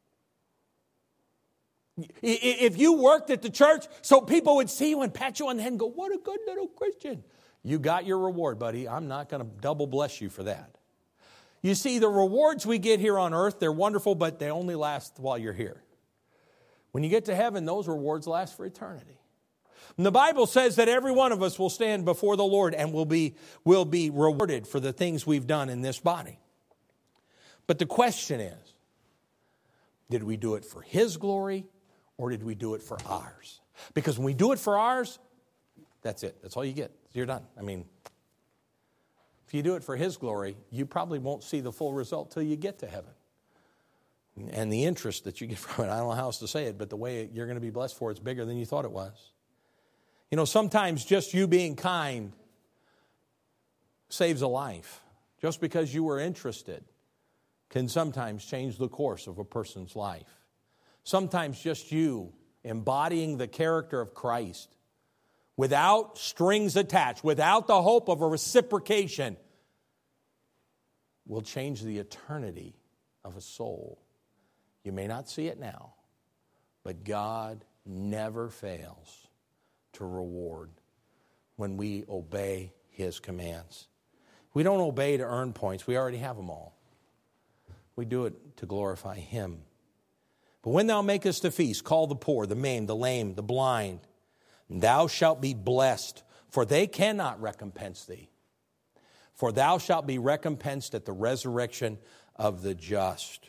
If you worked at the church so people would see you and pat you on the head and go, what a good little Christian. You got your reward, buddy. I'm not going to double bless you for that. You see, the rewards we get here on earth, they're wonderful, but they only last while you're here. When you get to heaven, those rewards last for eternity. And the Bible says that every one of us will stand before the Lord and will be, will be rewarded for the things we've done in this body. But the question is, did we do it for His glory or did we do it for ours? Because when we do it for ours, that's it. That's all you get. You're done. I mean, if you do it for His glory, you probably won't see the full result till you get to heaven. And the interest that you get from it, I don't know how else to say it, but the way you're going to be blessed for it's bigger than you thought it was. You know, sometimes just you being kind saves a life. Just because you were interested can sometimes change the course of a person's life. Sometimes just you embodying the character of Christ without strings attached, without the hope of a reciprocation, will change the eternity of a soul. You may not see it now, but God never fails to reward when we obey His commands. We don't obey to earn points. We already have them all. We do it to glorify Him. But when thou makest a feast, call the poor, the maimed, the lame, the blind, and thou shalt be blessed, for they cannot recompense thee. For thou shalt be recompensed at the resurrection of the just.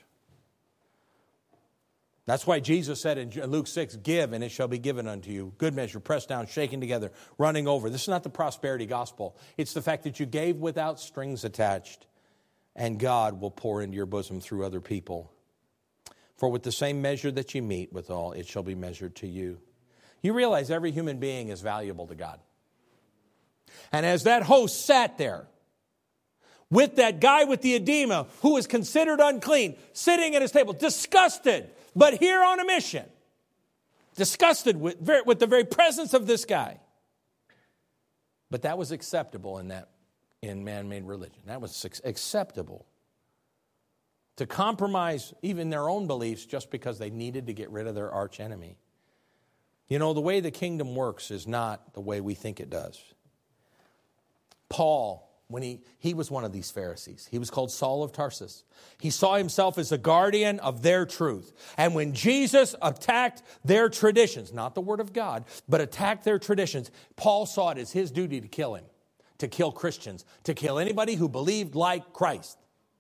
That's why Jesus said in Luke six, give and it shall be given unto you. Good measure, pressed down, shaken together, running over. This is not the prosperity gospel. It's the fact that you gave without strings attached, and God will pour into your bosom through other people. For with the same measure that you meet withal, it shall be measured to you. You realize every human being is valuable to God. And as that host sat there with that guy with the edema who was considered unclean, sitting at his table, disgusted, but here on a mission, disgusted with, with the very presence of this guy. But that was acceptable in that in man-made religion. That was acceptable. To compromise even their own beliefs just because they needed to get rid of their arch enemy. You know, the way the kingdom works is not the way we think it does. Paul, when he, he was one of these Pharisees, he was called Saul of Tarsus. He saw himself as a guardian of their truth. And when Jesus attacked their traditions, not the word of God, but attacked their traditions, Paul saw it as his duty to kill him, to kill Christians, to kill anybody who believed like Christ.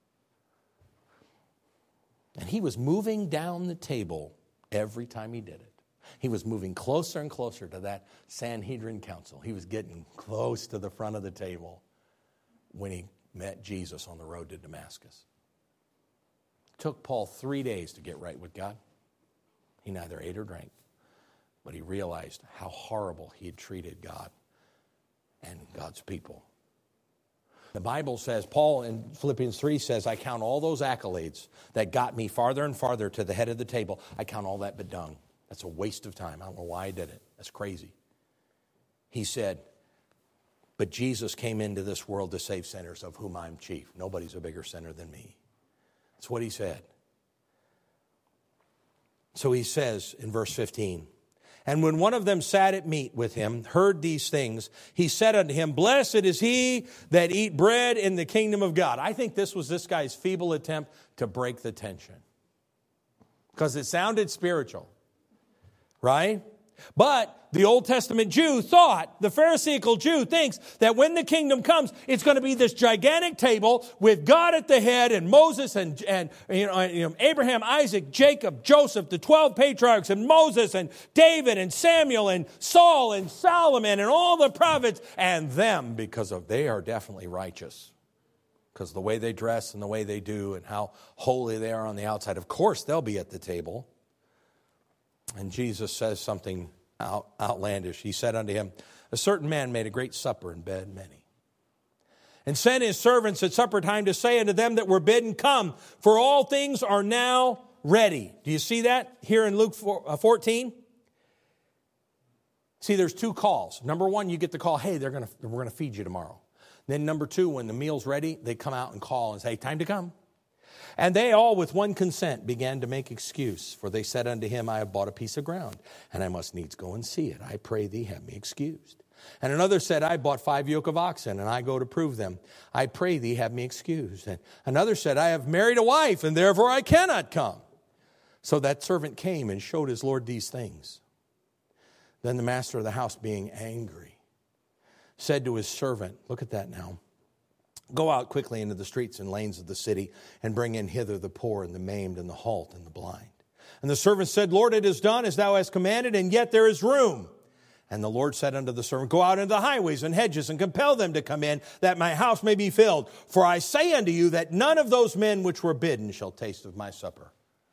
And he was moving down the table every time he did it. He was moving closer and closer to that Sanhedrin council. He was getting close to the front of the table when he met Jesus on the road to Damascus. It took Paul three days to get right with God. He neither ate or drank, but he realized how horrible he had treated God and God's people. The Bible says, Paul in Philippians three says, I count all those accolades that got me farther and farther to the head of the table. I count all that but dung. That's a waste of time. I don't know why I did it. That's crazy. He said, but Jesus came into this world to save sinners, of whom I'm chief. Nobody's a bigger sinner than me. That's what he said. So he says in verse fifteen, and when one of them sat at meat with him, heard these things, he said unto him, blessed is he that eat bread in the kingdom of God. I think this was this guy's feeble attempt to break the tension. Because it sounded spiritual. Right? But the Old Testament Jew thought, the Pharisaical Jew thinks that when the kingdom comes, it's going to be this gigantic table with God at the head and Moses and, and you know, you know, Abraham, Isaac, Jacob, Joseph, the twelve patriarchs and Moses and David and Samuel and Saul and Solomon and all the prophets and them, because of they are definitely righteous. Because the way they dress and the way they do and how holy they are on the outside, of course they'll be at the table. And Jesus says something out, outlandish. He said unto him, a certain man made a great supper and bade many, and sent his servants at supper time to say unto them that were bidden, come, for all things are now ready. Do you see that here in Luke fourteen? See, there's two calls. Number one, you get the call, hey, they're gonna, we're going to feed you tomorrow. Then number two, when the meal's ready, they come out and call and say, time to come. And they all with one consent began to make excuse. For they said unto him, I have bought a piece of ground, and I must needs go and see it. I pray thee, have me excused. And another said, I bought five yoke of oxen, and I go to prove them. I pray thee, have me excused. And another said, I have married a wife, and therefore I cannot come. So that servant came and showed his Lord these things. Then the master of the house, being angry, said to his servant, look at that now, go out quickly into the streets and lanes of the city and bring in hither the poor and the maimed and the halt and the blind. And the servant said, Lord, it is done as thou hast commanded, and yet there is room. And the Lord said unto the servant, go out into the highways and hedges and compel them to come in, that my house may be filled. For I say unto you that none of those men which were bidden shall taste of my supper.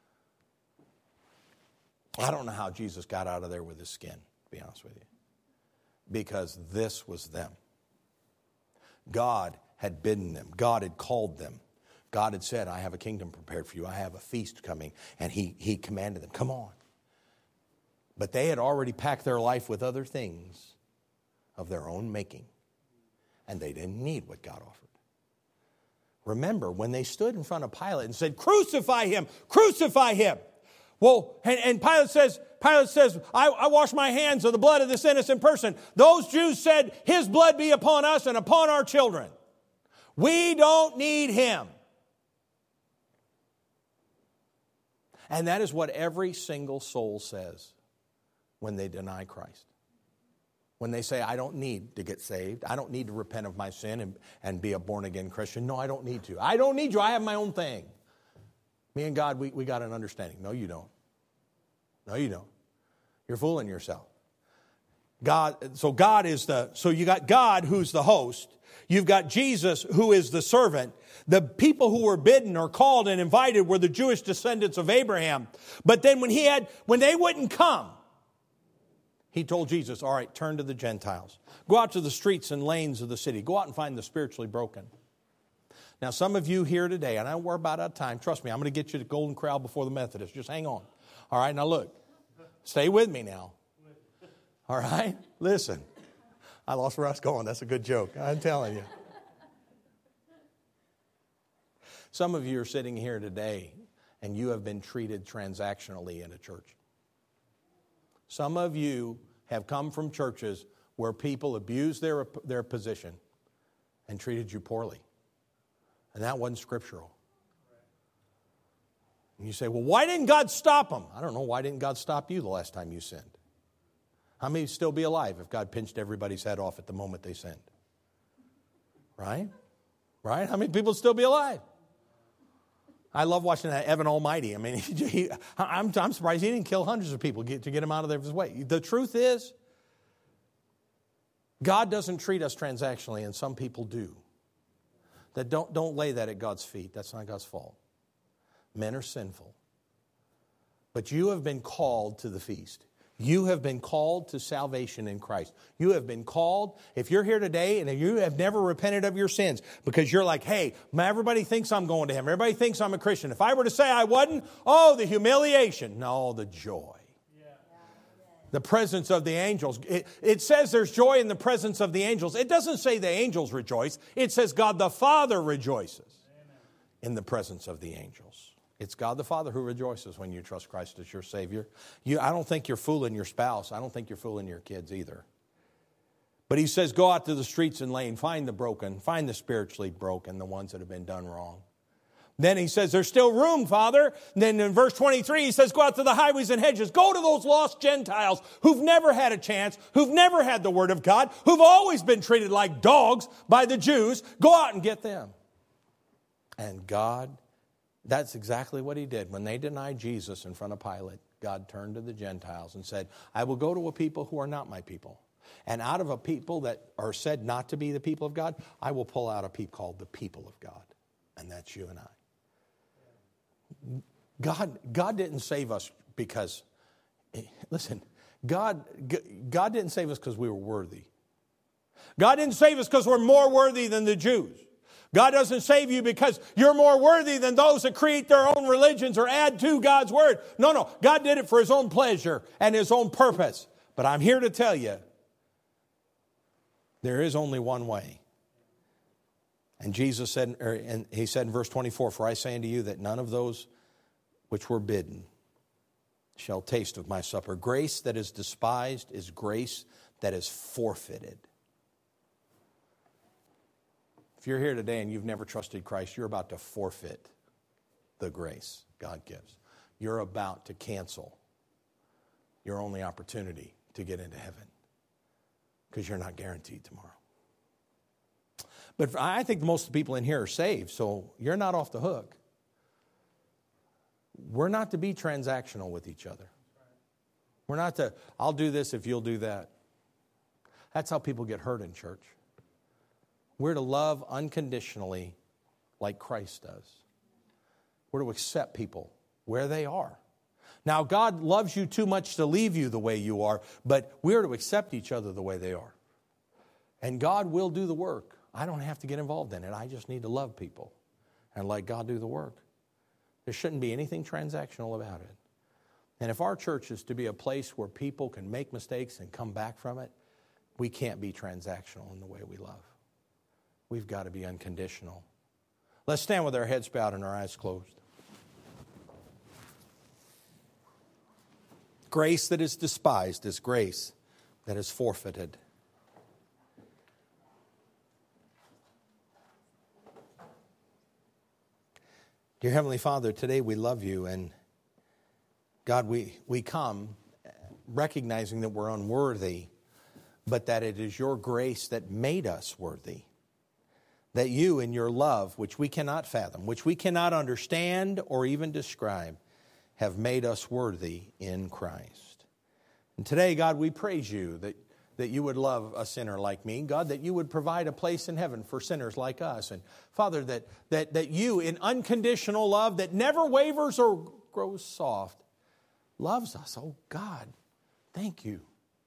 I don't know how Jesus got out of there with his skin, to be honest with you. Because this was them. God had bidden them. God had called them. God had said, I have a kingdom prepared for you. I have a feast coming. And he, he commanded them, come on. But they had already packed their life with other things of their own making. And they didn't need what God offered. Remember, when they stood in front of Pilate and said, crucify him, crucify him. Well, and, and Pilate says, Pilate says, I, I wash my hands of the blood of this innocent person. Those Jews said, his blood be upon us and upon our children. We don't need him. And that is what every single soul says when they deny Christ. When they say, I don't need to get saved. I don't need to repent of my sin and, and be a born-again Christian. No, I don't need to. I don't need you. I have my own thing. Me and God, we, we got an understanding. No, you don't. No, you don't. You're fooling yourself. God, so God is the, so you got God who's the host. You've got Jesus who is the servant. The people who were bidden or called and invited were the Jewish descendants of Abraham. But then when he had, when they wouldn't come, he told Jesus, all right, turn to the Gentiles. Go out to the streets and lanes of the city. Go out and find the spiritually broken. Now, some of you here today, and I know we're about out of time. Trust me, I'm going to get you to Golden Corral before the Methodists. Just hang on. All right, now look. Stay with me now. All right? Listen. I lost where I was going. That's a good joke. I'm telling you. Some of you are sitting here today, and you have been treated transactionally in a church. Some of you have come from churches where people abused their, their position and treated you poorly. And that wasn't scriptural. And you say, well, why didn't God stop them? I don't know. Why didn't God stop you the last time you sinned? How many would still be alive if God pinched everybody's head off at the moment they sinned? Right? Right? How many people would still be alive? I love watching that Evan Almighty. I mean, he, I'm, I'm surprised he didn't kill hundreds of people to get him out of his way. The truth is, God doesn't treat us transactionally, and some people do. That don't, don't lay that at God's feet. That's not God's fault. Men are sinful. But you have been called to the feast. You have been called to salvation in Christ. You have been called, if you're here today and you have never repented of your sins, because you're like, hey, everybody thinks I'm going to heaven. Everybody thinks I'm a Christian. If I were to say I wasn't, oh, the humiliation. No, the joy. Yeah. The presence of the angels. It, it says there's joy in the presence of the angels. It doesn't say the angels rejoice. It says God the Father rejoices. Amen. In the presence of the angels. It's God the Father who rejoices when you trust Christ as your Savior. You, I don't think you're fooling your spouse. I don't think you're fooling your kids either. But he says, go out to the streets and lane, find the broken, find the spiritually broken, the ones that have been done wrong. Then he says, there's still room, Father. And then in verse twenty-three, he says, go out to the highways and hedges. Go to those lost Gentiles who've never had a chance, who've never had the Word of God, who've always been treated like dogs by the Jews. Go out and get them. And God, that's exactly what he did. When they denied Jesus in front of Pilate, God turned to the Gentiles and said, I will go to a people who are not my people. And out of a people that are said not to be the people of God, I will pull out a people called the people of God. And that's you and I. God, God didn't save us because, listen, God, God didn't save us because we were worthy. God didn't save us because we're more worthy than the Jews. God doesn't save you because you're more worthy than those that create their own religions or add to God's word. No, no. God did it for his own pleasure and his own purpose. But I'm here to tell you, there is only one way. And Jesus said, or, and he said in verse twenty-four, for I say unto you that none of those which were bidden shall taste of my supper. Grace that is despised is grace that is forfeited. If you're here today and you've never trusted Christ, you're about to forfeit the grace God gives. You're about to cancel your only opportunity to get into heaven because you're not guaranteed tomorrow. But I think most of the people in here are saved, so you're not off the hook. We're not to be transactional with each other. We're not to, I'll do this if you'll do that. That's how people get hurt in church. We're to love unconditionally like Christ does. We're to accept people where they are. Now, God loves you too much to leave you the way you are, but we're to accept each other the way they are. And God will do the work. I don't have to get involved in it. I just need to love people and let God do the work. There shouldn't be anything transactional about it. And if our church is to be a place where people can make mistakes and come back from it, we can't be transactional in the way we love. We've got to be unconditional. Let's stand with our heads bowed and our eyes closed. Grace that is despised is grace that is forfeited. Dear Heavenly Father, today we love you, and God, we, we come recognizing that we're unworthy, but that it is your grace that made us worthy. That you in your love, which we cannot fathom, which we cannot understand or even describe, have made us worthy in Christ. And today, God, we praise you that, that you would love a sinner like me. God, that you would provide a place in heaven for sinners like us. And Father, that, that, that you in unconditional love that never wavers or grows soft, loves us. Oh God, thank you.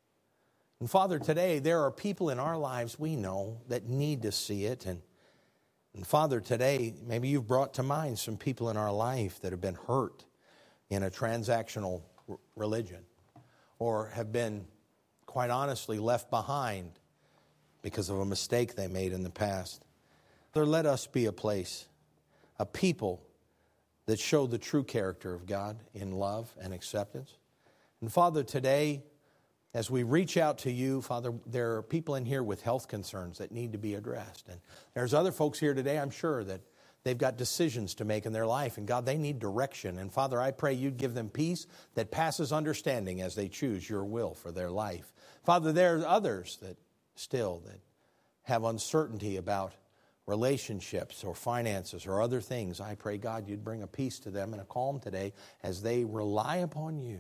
And Father, today there are people in our lives we know that need to see it. And, and Father, today maybe you've brought to mind some people in our life that have been hurt in a transactional r- religion or have been, quite honestly, left behind because of a mistake they made in the past. Lord, let us be a place, a people that show the true character of God in love and acceptance. And Father, today, as we reach out to you, Father, there are people in here with health concerns that need to be addressed. And there's other folks here today, I'm sure, that they've got decisions to make in their life. And God, they need direction. And Father, I pray you'd give them peace that passes understanding as they choose your will for their life. Father, there are others that still that have uncertainty about relationships or finances or other things. I pray, God, you'd bring a peace to them and a calm today as they rely upon you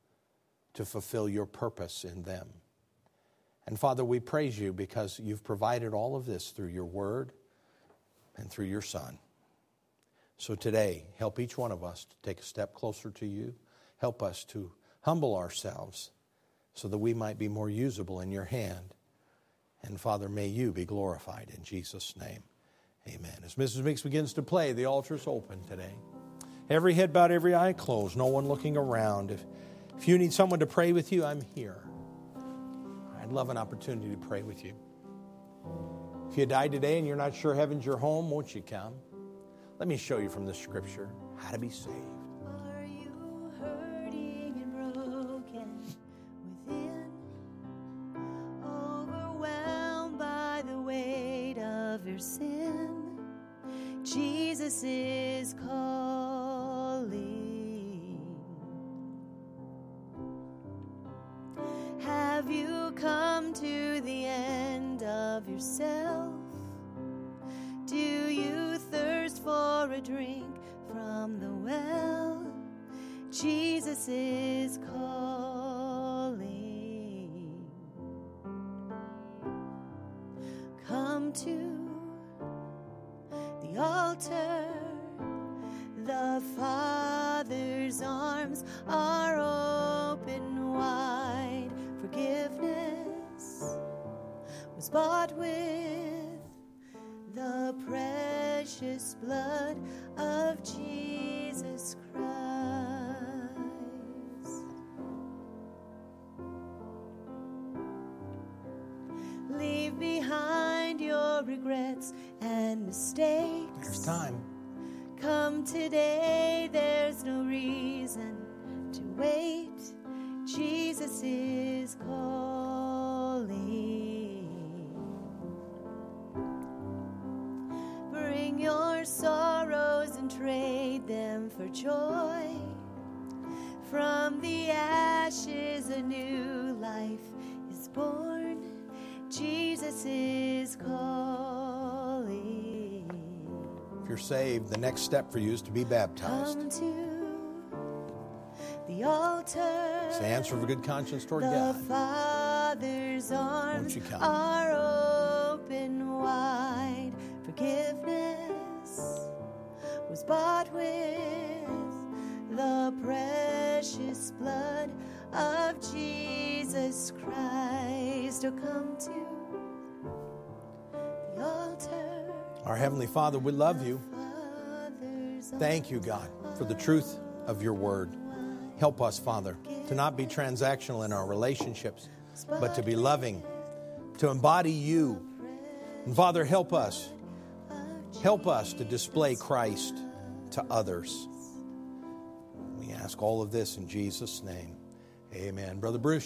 to fulfill your purpose in them. And Father, we praise you because you've provided all of this through your word and through your Son. So today, help each one of us to take a step closer to you. Help us to humble ourselves so that we might be more usable in your hand. And Father, may you be glorified in Jesus' name. Amen. As Missus Meeks begins to play, the altar is open today. Every head bowed, every eye closed, no one looking around. If, if you need someone to pray with you, I'm here. I'd love an opportunity to pray with you. If you died today and you're not sure heaven's your home, won't you come? Let me show you from the scripture how to be saved. Are you hurting and broken within? Overwhelmed by the weight of your sin? Jesus is calling. Have you come to the end of yourself? Do you thirst for a drink from the well? Jesus is calling. Come to the altar. The Father's arms are open wide. Forgiveness was bought with the precious blood of Jesus Christ. your regrets and mistakes. There's time. Come today, there's no reason to wait. Jesus is calling. Bring your sorrows and trade them for joy. From the ashes a new life is born. Jesus is calling. If you're saved, the next step for you is to be baptized. Come to the altar. It's the answer of a good conscience toward the God. Father's arms you come? are open wide. Forgiveness was bought with the precious blood of Jesus Christ. Oh, come to the altar. Our Heavenly Father, we love you. Father's Thank you, God, for the truth of your word. Help us, Father, to not be transactional in our relationships, but to be loving, to embody you. And Father, help us. Help us to display Christ to others. We ask all of this in Jesus' name. Amen. Brother Bruce.